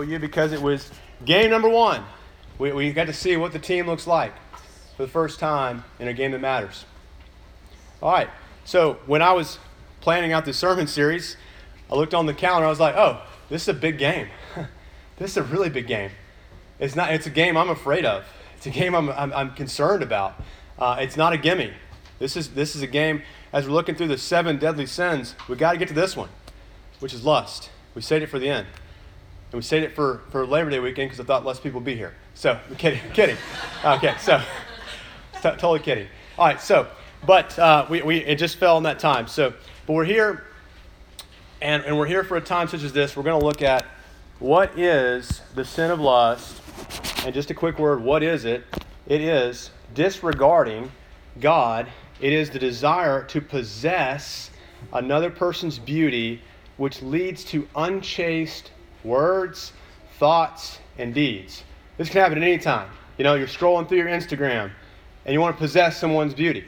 with you because it was game number one. We got to see what the team looks like for the first time in a game that matters. All right, so when I was planning out this sermon series, I looked on the calendar. I was like, oh, this is a big game. This is a really big game. It's a game I'm afraid of. It's a game I'm concerned about. It's not a gimme. This is a game, as we're looking through the 7 deadly sins, we've got to get to this one, which is lust. We saved it for the end. And we saved it for Labor Day weekend because I thought less people would be here. So, I'm kidding. Okay, so, totally kidding. All right, so, but it just fell in that time. So, but we're here, and we're here for a time such as this. We're going to look at what is the sin of lust. And just a quick word, what is it? It is disregarding God. It is the desire to possess another person's beauty, which leads to unchaste words, thoughts, and deeds. This can happen at any time. You know, you're scrolling through your Instagram and you want to possess someone's beauty.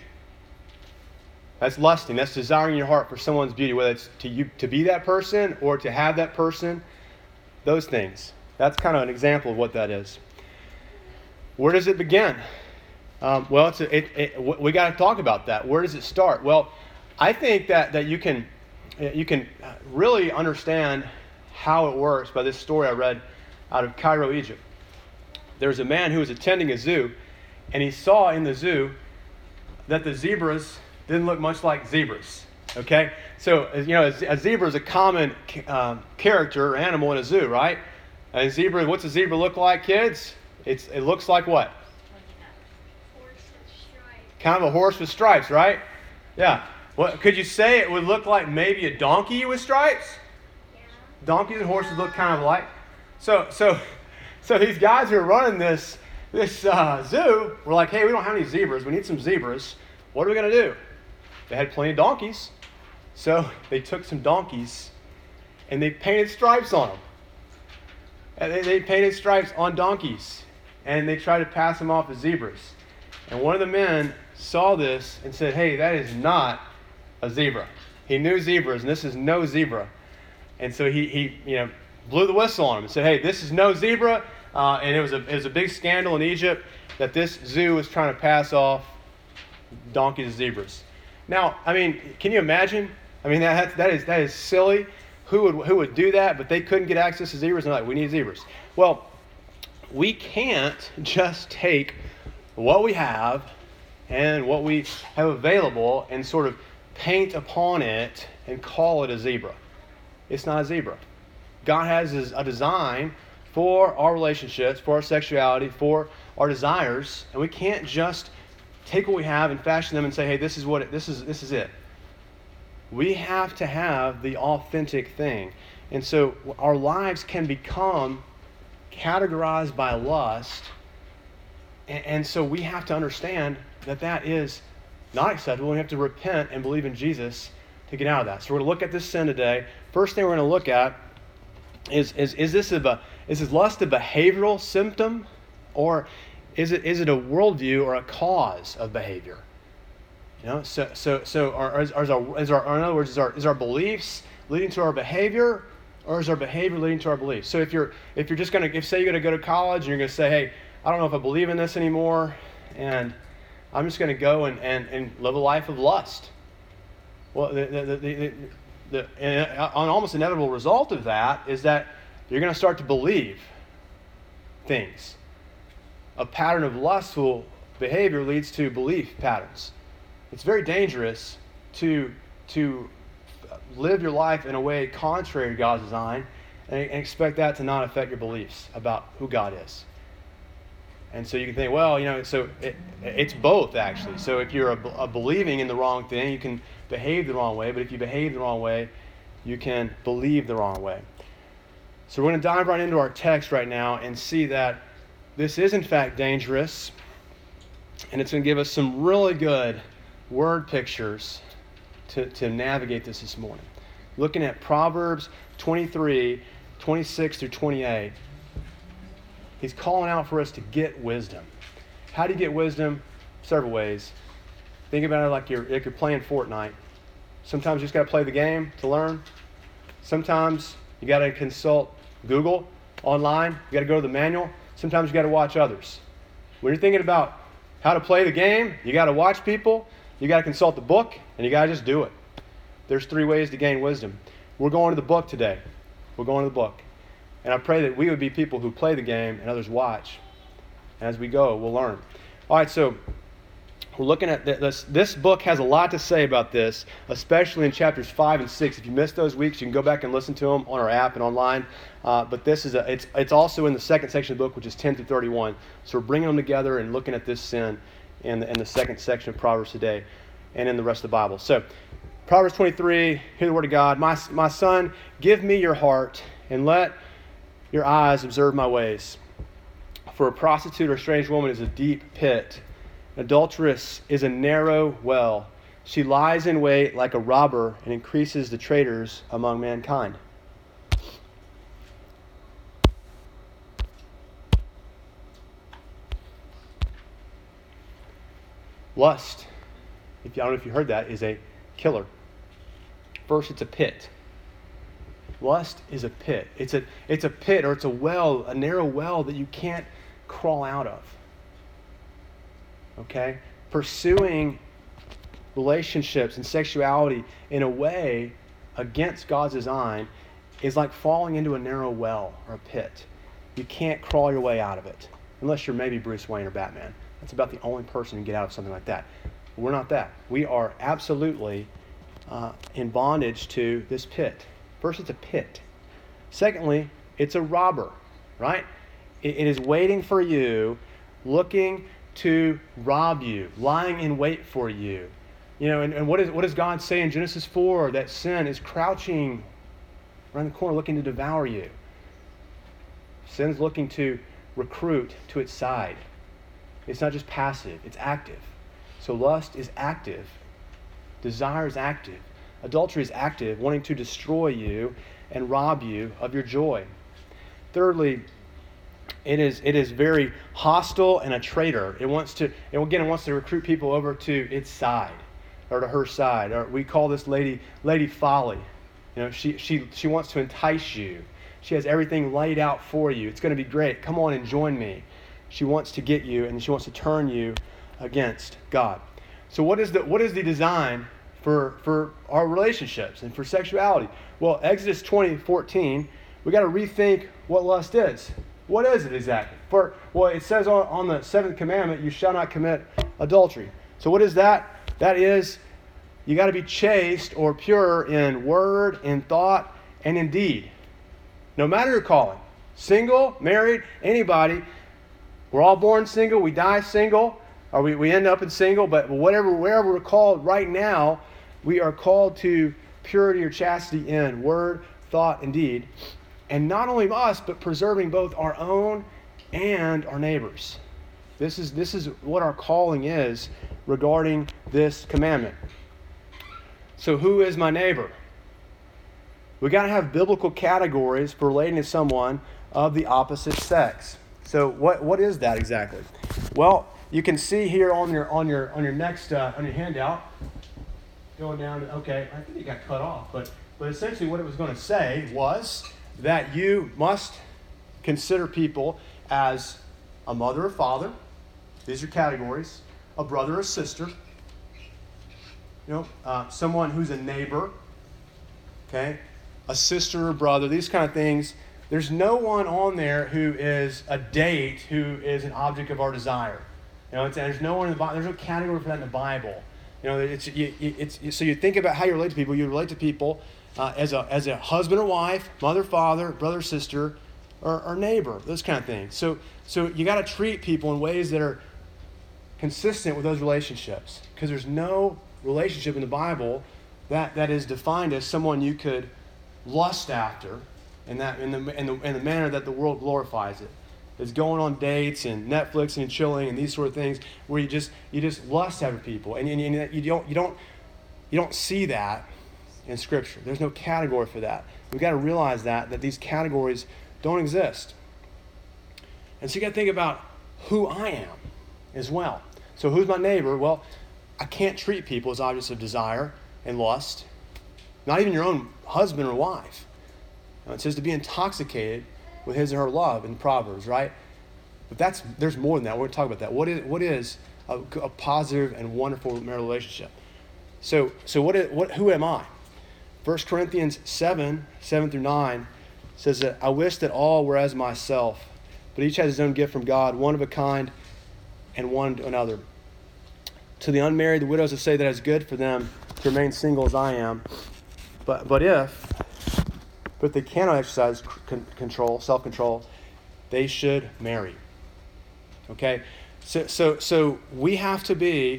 That's lusting. That's desiring your heart for someone's beauty, whether it's to be that person or to have that person. Those things. That's kind of an example of what that is. Where does it begin? Well, we got to talk about that. Where does it start? Well, I think that you can really understand how it works by this story I read out of Cairo, Egypt. There was a man who was attending a zoo, and he saw in the zoo that the zebras didn't look much like zebras. Okay, so you know, a zebra is a common character or animal in a zoo, right? A zebra. What's a zebra look like, kids? It looks like what? Horse with stripes. Kind of a horse with stripes, right? Yeah. What could you say it would look like? Maybe a donkey with stripes. Yeah. Donkeys and horses look kind of alike. So these guys who are running this zoo were like, hey, we don't have any zebras. We need some zebras. What are we going to do? They had plenty of donkeys. So they took some donkeys and they painted stripes on them. And they painted stripes on donkeys. And they tried to pass them off as zebras. And one of the men saw this and said, hey, that is not a zebra. He knew zebras, and this is no zebra. And so he blew the whistle on him and said, hey, this is no zebra. And it was a big scandal in Egypt that this zoo was trying to pass off donkeys as zebras. Now, I mean, can you imagine? I mean, that is silly. Who would do that? But they couldn't get access to zebras, and they're like, we need zebras. Well, we can't just take what we have and what we have available and sort of paint upon it and call it a zebra. It's not a zebra. God has a design for our relationships, for our sexuality, for our desires, and we can't just take what we have and fashion them and say, hey, this is it. We have to have the authentic thing. And so our lives can become categorized by lust. And so we have to understand that is not acceptable. We have to repent and believe in Jesus to get out of that. So we're going to look at this sin today. First thing we're going to look at is this lust a behavioral symptom, or is it a worldview or a cause of behavior? You know, in other words, is our beliefs leading to our behavior, or is our behavior leading to our beliefs? So if you're just going to, say you're going to go to college and you're going to say, hey, I don't know if I believe in this anymore, and I'm just going to go and live a life of lust. Well, an almost inevitable result of that is that you're going to start to believe things. A pattern of lustful behavior leads to belief patterns. It's very dangerous to live your life in a way contrary to God's design and expect that to not affect your beliefs about who God is. And so you can think, well, so it's both, actually. So if you're a believing in the wrong thing, you can behave the wrong way. But if you behave the wrong way, you can believe the wrong way. So we're going to dive right into our text right now and see that this is, in fact, dangerous. And it's going to give us some really good word pictures to navigate this morning. Looking at Proverbs 23, 26 through 28. He's calling out for us to get wisdom. How do you get wisdom? Several ways. Think about it like you're playing Fortnite. Sometimes you just got to play the game to learn. Sometimes you got to consult Google online. You got to go to the manual. Sometimes you got to watch others. When you're thinking about how to play the game, you got to watch people, you got to consult the book, and you got to just do it. There's 3 ways to gain wisdom. We're going to the book today. We're going to the book. And I pray that we would be people who play the game and others watch. And as we go, we'll learn. All right, so we're looking at this. This book has a lot to say about this, especially in chapters 5 and 6. If you missed those weeks, you can go back and listen to them on our app and online. But this is it's also in the second section of the book, which is 10 through 31. So we're bringing them together and looking at this sin in the second section of Proverbs today and in the rest of the Bible. So Proverbs 23, hear the word of God. My son, give me your heart and let your eyes observe my ways. For a prostitute or strange woman is a deep pit. An adulteress is a narrow well. She lies in wait like a robber and increases the traitors among mankind. Lust, I don't know if you heard that, is a killer. First, it's a pit. Lust is a pit. It's a pit, or it's a well, a narrow well that you can't crawl out of. Okay? Pursuing relationships and sexuality in a way against God's design is like falling into a narrow well or a pit. You can't crawl your way out of it. Unless you're maybe Bruce Wayne or Batman. That's about the only person who can get out of something like that. We're not that. We are absolutely in bondage to this pit. First, it's a pit. Secondly, it's a robber, right? It is waiting for you, looking to rob you, lying in wait for you. You know, and what does God say in Genesis 4? That sin is crouching around the corner looking to devour you. Sin's looking to recruit to its side. It's not just passive, it's active. So lust is active. Desire is active. Adultery is active, wanting to destroy you and rob you of your joy. Thirdly, it is very hostile and a traitor. It wants to recruit people over to its side or to her side. Or we call this lady Folly. You know, she wants to entice you. She has everything laid out for you. It's going to be great. Come on and join me. She wants to get you, and she wants to turn you against God. So what is the design for our relationships and for sexuality? Well, Exodus 20:14, we got to rethink what lust is. What is it exactly? It says on the 7th commandment, you shall not commit adultery. So what is that? That is, you got to be chaste or pure in word, in thought, and in deed. No matter your calling. Single, married, anybody. We're all born single, we die single, or we end up in single, but wherever we're called right now, we are called to purity or chastity in word, thought, and deed. And not only us, but preserving both our own and our neighbors. This is what our calling is regarding this commandment. So who is my neighbor? We got to have biblical categories for relating to someone of the opposite sex. So what is that exactly? Well, you can see here on your next on your handout, going down to, okay, I think it got cut off, but essentially what it was going to say was that you must consider people as a mother or father. These are categories. A brother or sister. Someone who's a neighbor. Okay, a sister or brother. These kind of things. There's no one on there who is a date who is an object of our desire. There's no one in the Bible. There's no category for that in the Bible. So you think about how you relate to people. You relate to people as a husband or wife, mother, father, brother, sister, or neighbor. Those kind of things. So you got to treat people in ways that are consistent with those relationships, because there's no relationship in the Bible that is defined as someone you could lust after in the manner that the world glorifies it. It's going on dates and Netflix and chilling and these sort of things where you just lust after people, and you don't see that in Scripture. There's no category for that. We've got to realize that these categories don't exist. And so you got to think about who I am as well. So who's my neighbor? Well, I can't treat people as objects of desire and lust. Not even your own husband or wife. It says to be intoxicated with his or her love in Proverbs, right? But there's more than that. We're going to talk about that. What is a positive and wonderful marital relationship? So who am I? 1 Corinthians 7:7-9 says that I wish that all were as myself, but each has his own gift from God, one of a kind and one to another. To the unmarried, the widows, I say that it's good for them to remain single as I am. But if they cannot exercise self-control, they should marry. Okay? So we have to be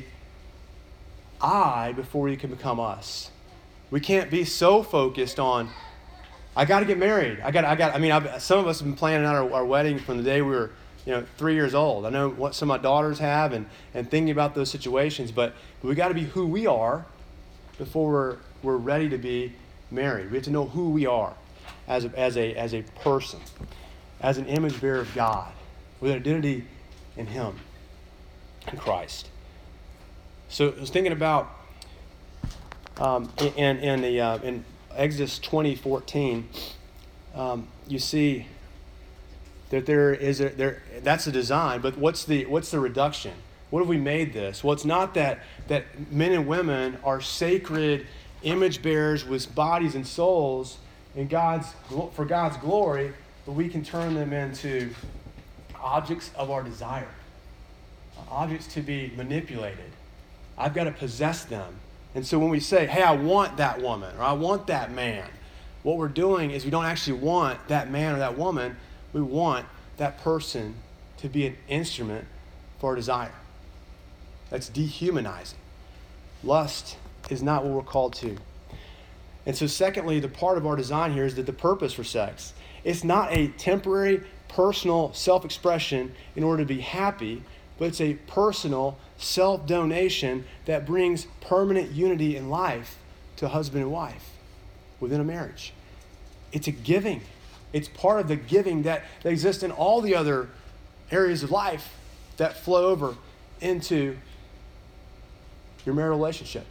I before we can become us. We can't be so focused on, I got to get married. Some of us have been planning out our wedding from the day we were 3 years old. I know what some of my daughters have and thinking about those situations, but we got to be who we are before we're ready to be married. We have to know who we are as a person, as an image bearer of God, with an identity in Him, in Christ. So I was thinking about in Exodus 20:14, you see that that's a design, but what's the reduction? What have we made this? Well, it's not that men and women are sacred image bearers with bodies and souls for God's glory, but we can turn them into objects of our desire, objects to be manipulated. I've got to possess them. And so when we say, hey, I want that woman, or I want that man, what we're doing is we don't actually want that man or that woman. We want that person to be an instrument for our desire. That's dehumanizing. Lust is not what we're called to. And so secondly, the part of our design here is that the purpose for sex. It's not a temporary, personal self-expression in order to be happy, but it's a personal self-donation that brings permanent unity in life to husband and wife within a marriage. It's a giving. It's part of the giving that exists in all the other areas of life that flow over into your marital relationship.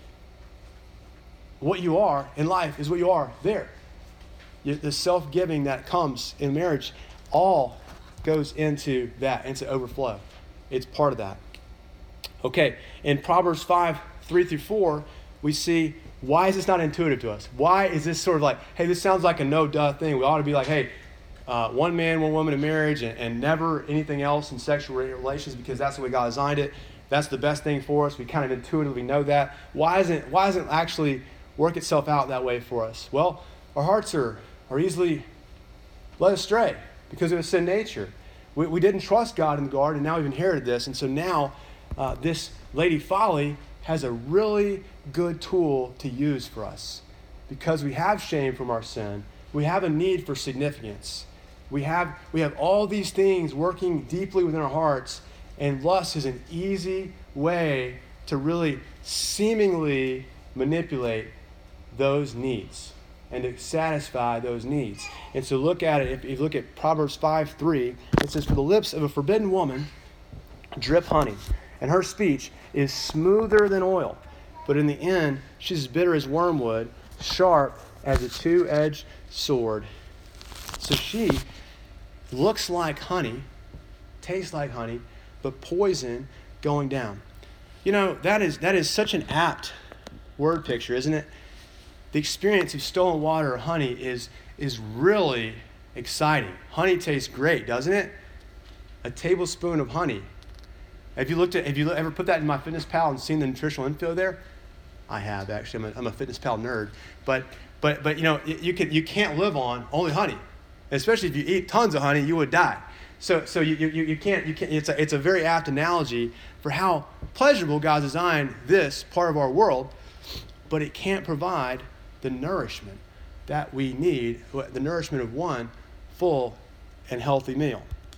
What you are in life is what you are there. The self-giving that comes in marriage all goes into that, into overflow. It's part of that. Okay, in Proverbs 5:3-4, we see, why is this not intuitive to us? Why is this sort of like, hey, this sounds like a no-duh thing. We ought to be like, hey, one man, one woman in marriage and never anything else in sexual relations because that's the way God designed it. That's the best thing for us. We kind of intuitively know that. Why isn't it actually work itself out that way for us? Well, our hearts are easily led astray because of a sin nature. We didn't trust God in the garden, and now we've inherited this. And so now this Lady Folly has a really good tool to use for us because we have shame from our sin. We have a need for significance. We have all these things working deeply within our hearts, and lust is an easy way to really seemingly manipulate those needs and to satisfy those needs. And so look at it. If you look at Proverbs 5:3, it says, "For the lips of a forbidden woman drip honey, and her speech is smoother than oil. But in the end, she's as bitter as wormwood, sharp as a two-edged sword." So she looks like honey, tastes like honey, but poison going down. That is such an apt word picture, isn't it? The experience of stolen water or honey is really exciting. Honey tastes great, doesn't it? A tablespoon of honey. Have you ever put that in MyFitnessPal and seen the nutritional info there? I have, actually. I'm a FitnessPal nerd. But you can't live on only honey. Especially if you eat tons of honey, you would die. So you can't. It's a very apt analogy for how pleasurable God designed this part of our world, but it can't provide the nourishment that we need, the nourishment of one full and healthy meal.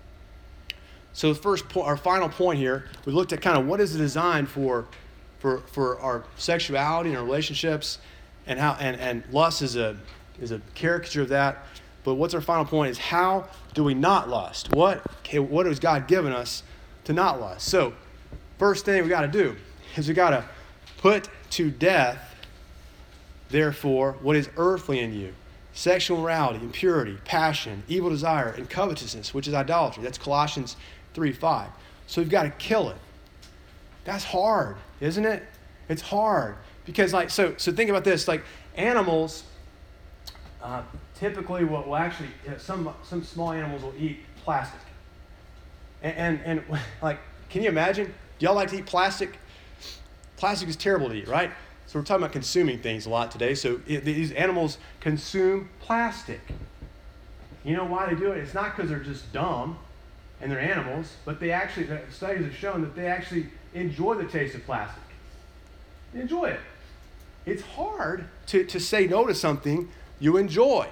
So our final point here, we looked at kind of what is the design for our sexuality and our relationships, and how and lust is a caricature of that. But what's our final point is, how do we not lust? What has God given us to not lust? So first thing we got to do is we got to put to death, therefore, what is earthly in you: sexual immorality, impurity, passion, evil desire, and covetousness, which is idolatry. That's Colossians 3:5. So we've got to kill it. That's hard, isn't it? It's hard. Because so think about this. Like animals, typically will actually, some small animals will eat plastic. And like, can you imagine? Do y'all like to eat plastic? Plastic is terrible to eat, right? So we're talking about consuming things a lot today. So these animals consume plastic. You know why they do it? It's not because they're just dumb and they're animals, but studies have shown that they actually enjoy the taste of plastic. They enjoy it. It's hard to say no to something you enjoy.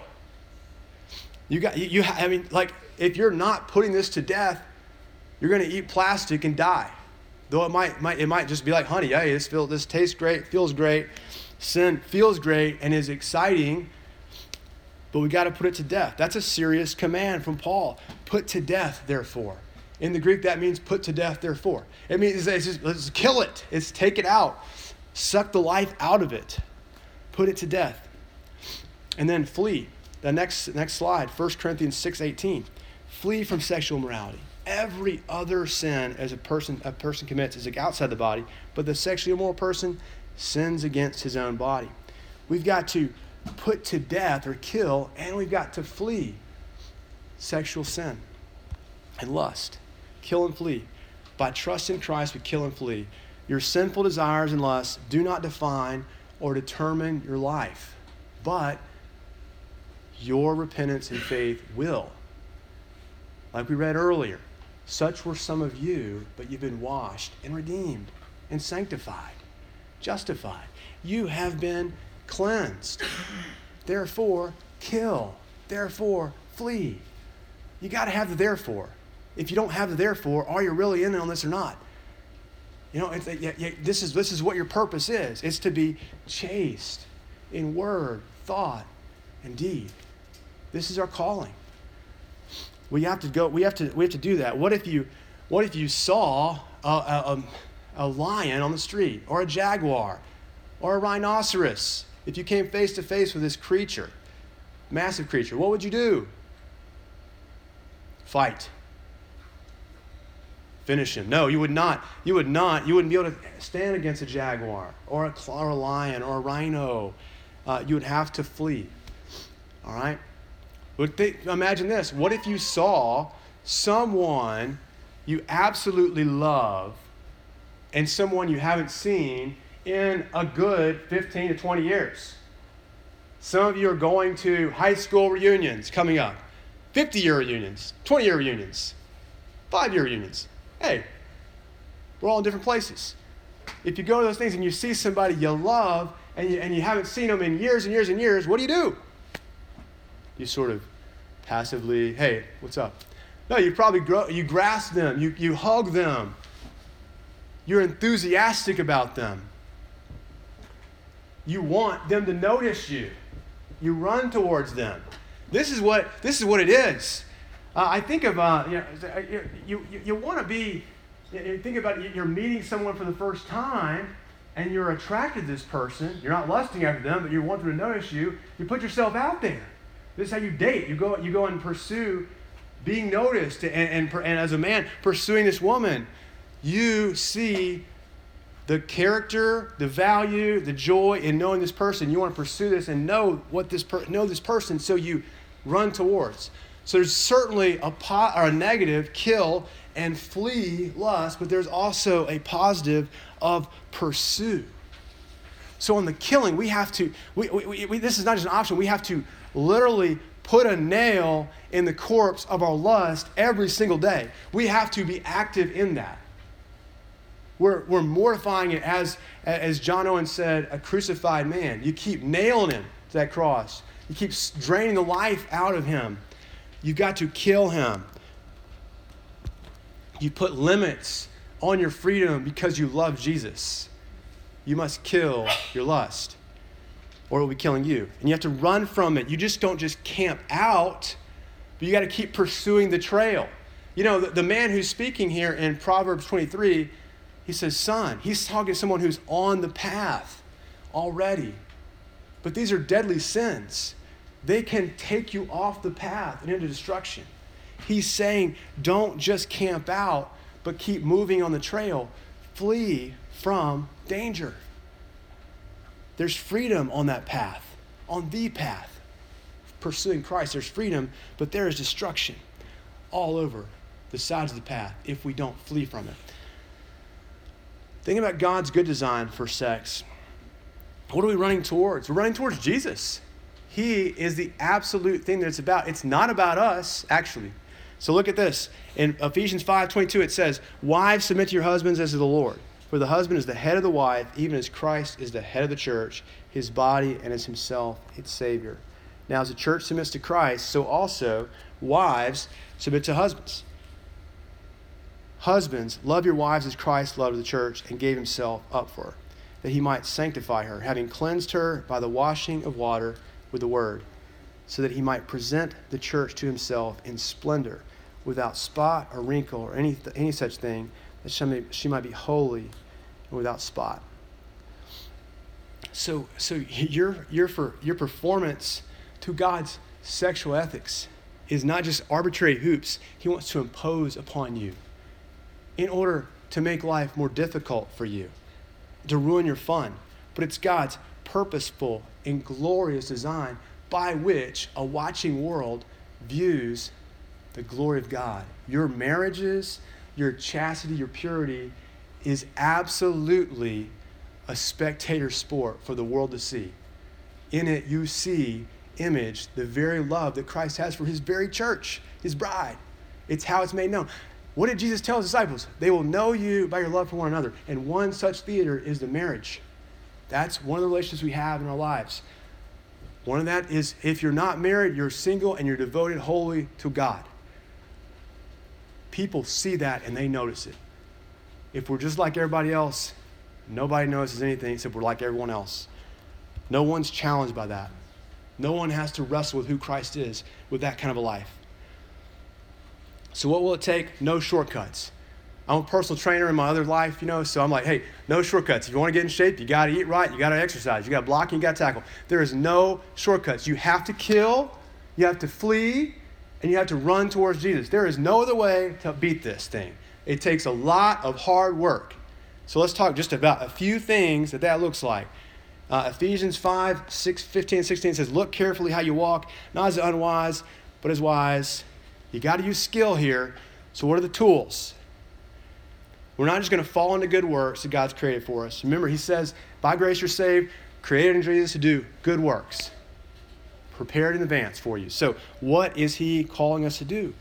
If you're not putting this to death, you're going to eat plastic and die. Though it might just be like honey. Hey, this tastes great, feels great. Sin feels great and is exciting, but we got to put it to death. That's a serious command from Paul. Put to death, therefore. In the Greek, that means put to death, therefore. It means it's just, let's kill it. It's take it out. Suck the life out of it. Put it to death. And then flee. The next slide, 1 Corinthians 6:18. Flee from sexual immorality. Every other sin as a person commits is outside the body, but the sexually immoral person sins against his own body. We've got to put to death or kill, and we've got to flee sexual sin and lust. Kill and flee. By trust in Christ, we kill and flee. Your sinful desires and lusts do not define or determine your life, but your repentance and faith will. Like we read earlier, such were some of you, but you've been washed and redeemed and sanctified, justified. You have been cleansed. Therefore, kill. Therefore, flee. You got to have the therefore. If you don't have the therefore, are you really in on this or not? You know, this is what your purpose is. It's to be chaste in word, thought, and deed. This is our calling. We have to go. We have to do that. What if you saw a lion on the street, or a jaguar, or a rhinoceros? If you came face to face with this creature, massive creature, what would you do? Fight. Finish him. No, you would not. You wouldn't be able to stand against a jaguar or a lion or a rhino. You would have to flee. All right? Imagine this. What if you saw someone you absolutely love and someone you haven't seen in a good 15 to 20 years? Some of you are going to high school reunions coming up. 50-year reunions, 20-year reunions, 5-year reunions. Hey, we're all in different places. If you go to those things and you see somebody you love and you haven't seen them in years and years and years, what do? You sort of passively, hey, what's up? No, you probably you grasp them, you hug them. You're enthusiastic about them. You want them to notice you. You run towards them. This is what it is. I think of you want to be. Think about it, you're meeting someone for the first time, and you're attracted to this person. You're not lusting after them, but you want them to notice you. You put yourself out there. This is how you date. You go and pursue being noticed, and as a man pursuing this woman, you see the character, the value, the joy in knowing this person. You want to pursue this and know this person, so you run towards. So there's certainly a negative, kill and flee lust, but there's also a positive of pursue. So on the killing, we have to, this is not just an option, we have to literally put a nail in the corpse of our lust every single day. We have to be active in that. We're mortifying it as John Owen said, a crucified man. You keep nailing him to that cross. You keep draining the life out of him. You've got to kill him. You put limits on your freedom because you love Jesus. You must kill your lust, or it will be killing you. And you have to run from it. You just don't just camp out, but you got to keep pursuing the trail. You know, the man who's speaking here in Proverbs 23, he says, son, he's talking to someone who's on the path already. But these are deadly sins. they can take you off the path and into destruction. He's saying, don't just camp out, but keep moving on the trail. Flee from danger. There's freedom on that path, on the path. Pursuing Christ, there's freedom, but there is destruction all over the sides of the path if we don't flee from it. Think about God's good design for sex. What are we running towards? We're running towards Jesus. He is the absolute thing that it's about. It's not about us, actually. So look at this. In Ephesians 5:22, it says, wives, submit to your husbands as to the Lord. For the husband is the head of the wife, even as Christ is the head of the church, his body, and as himself its Savior. Now, as the church submits to Christ, so also wives submit to husbands. Husbands, love your wives as Christ loved the church and gave himself up for her, that he might sanctify her, having cleansed her by the washing of water with the word, so that he might present the church to himself in splendor, without spot or wrinkle or any such thing, that she might be holy and without spot. So your performance to God's sexual ethics is not just arbitrary hoops he wants to impose upon you in order to make life more difficult for you, to ruin your fun. But it's God's purposeful and glorious design by which a watching world views the glory of God. Your marriages, your chastity, your purity is absolutely a spectator sport for the world to see. In it, you see, image, the very love that Christ has for his very church, his bride. It's how it's made known. What did Jesus tell his disciples? They will know you by your love for one another. And one such theater is the marriage. That's one of the relationships we have in our lives. One of that is if you're not married, you're single and you're devoted wholly to God. People see that and they notice it. If we're just like everybody else, nobody notices anything except we're like everyone else. No one's challenged by that. No one has to wrestle with who Christ is with that kind of a life. So what will it take? No shortcuts. I'm a personal trainer in my other life, so I'm like, hey, no shortcuts. If you want to get in shape, you got to eat right, you got to exercise, you got to block, and you got to tackle. There is no shortcuts. You have to kill, you have to flee, and you have to run towards Jesus. There is no other way to beat this thing. It takes a lot of hard work. So let's talk just about a few things that looks like. Ephesians 5:15 and 16 says, look carefully how you walk, not as unwise, but as wise. You got to use skill here. So what are the tools? We're not just going to fall into good works that God's created for us. Remember, he says, by grace you're saved, created in Jesus to do good works. Prepared in advance for you. So what is he calling us to do?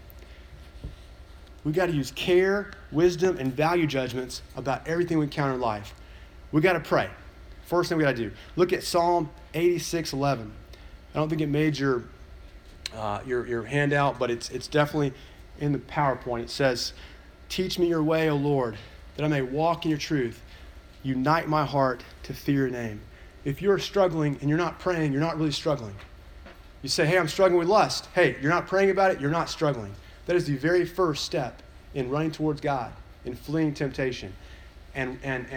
We've got to use care, wisdom, and value judgments about everything we encounter in life. We've got to pray. First thing we got to do. Look at Psalm 86:11. I don't think it made your handout, but it's definitely in the PowerPoint. It says, teach me your way, O Lord, that I may walk in your truth. Unite my heart to fear your name. If you're struggling and you're not praying, you're not really struggling. You say, hey, I'm struggling with lust. Hey, you're not praying about it, you're not struggling. That is the very first step in running towards God, in fleeing temptation, and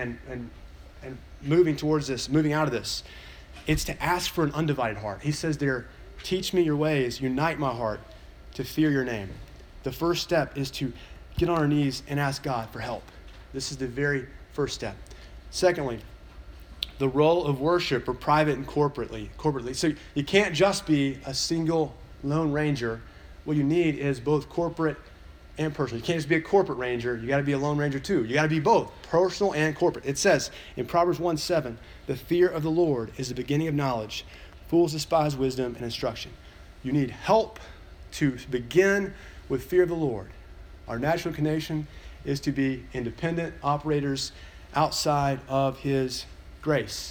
moving towards this, moving out of this. It's to ask for an undivided heart. He says there, teach me your ways, unite my heart to fear your name. The first step is to get on our knees and ask God for help. This is the very first step. Secondly, the role of worship, or private and corporately. So you can't just be a single lone ranger. What you need is both corporate and personal. You can't just be a corporate ranger. You got to be a lone ranger too. You got to be both, personal and corporate. It says in Proverbs 1:7, the fear of the Lord is the beginning of knowledge. Fools despise wisdom and instruction. You need help to begin with fear of the Lord. Our natural inclination is to be independent operators outside of his grace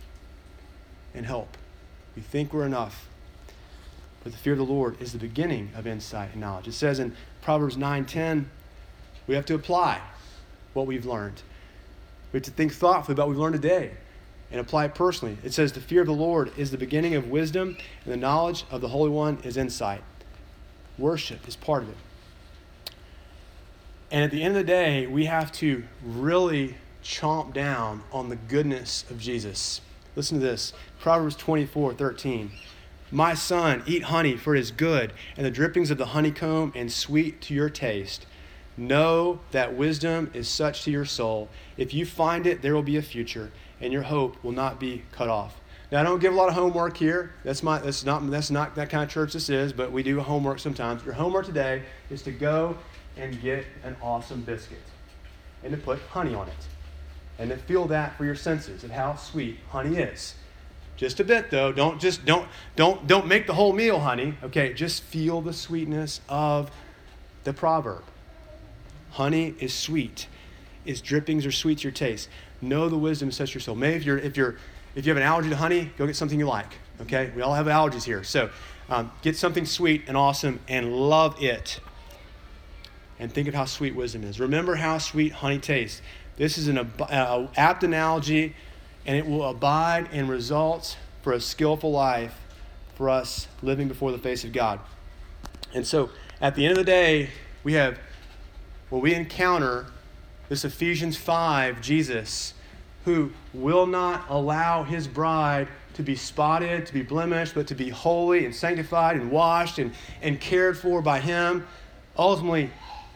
and help. We think we're enough. But the fear of the Lord is the beginning of insight and knowledge. It says in Proverbs 9:10, we have to apply what we've learned. We have to think thoughtfully about what we've learned today and apply it personally. It says the fear of the Lord is the beginning of wisdom, and the knowledge of the Holy One is insight. Worship is part of it. And at the end of the day, we have to really chomp down on the goodness of Jesus. Listen to this. Proverbs 24:13. My son, eat honey, for it is good, and the drippings of the honeycomb and sweet to your taste. Know that wisdom is such to your soul. If you find it, there will be a future, and your hope will not be cut off. Now, I don't give a lot of homework here. That's not that kind of church this is, but we do homework sometimes. Your homework today is to go and get an awesome biscuit and to put honey on it and to feel that for your senses of how sweet honey is. Just a bit though. Don't make the whole meal honey. Okay, just feel the sweetness of the proverb. Honey is sweet. Its drippings are sweet to your taste. Know the wisdom such to your soul. Maybe if you have an allergy to honey, go get something you like. Okay, we all have allergies here. So get something sweet and awesome and love it. And think of how sweet wisdom is. Remember how sweet honey tastes. This is an apt analogy, and it will abide in results for a skillful life for us living before the face of God. And so at the end of the day, when we encounter this Ephesians 5 Jesus, who will not allow his bride to be spotted, to be blemished, but to be holy and sanctified and washed and cared for by him, ultimately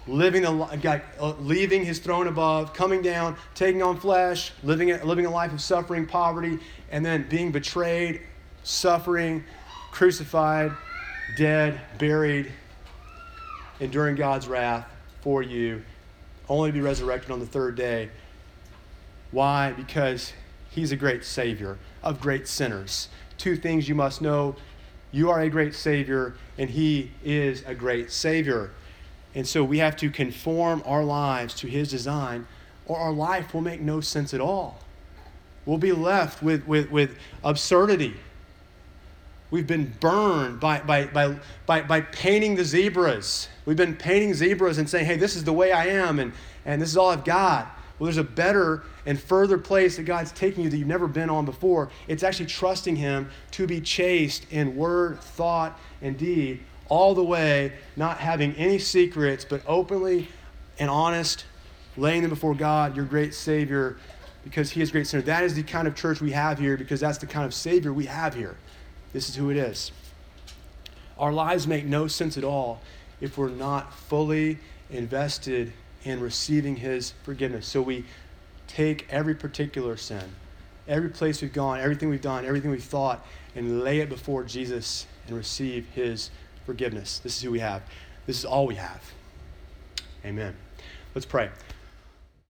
leaving his throne above, coming down, taking on flesh, living a life of suffering, poverty, and then being betrayed, suffering, crucified, dead, buried, enduring God's wrath for you, only to be resurrected on the third day. Why? Because he's a great Savior of great sinners. Two things you must know. You are a great Savior, and he is a great Savior. And so we have to conform our lives to his design, or our life will make no sense at all. We'll be left with absurdity. We've been burned by painting the zebras. We've been painting zebras and saying, hey, this is the way I am, and this is all I've got. Well, there's a better and further place that God's taking you that you've never been on before. It's actually trusting him to be chaste in word, thought, and deed, all the way, not having any secrets, but openly and honest, laying them before God, your great Savior, because he is great sinner. That is the kind of church we have here, because that's the kind of Savior we have here. This is who it is. Our lives make no sense at all if we're not fully invested in receiving his forgiveness. So we take every particular sin, every place we've gone, everything we've done, everything we've thought, and lay it before Jesus and receive his forgiveness. This is who we have. This is all we have. Amen. Let's pray.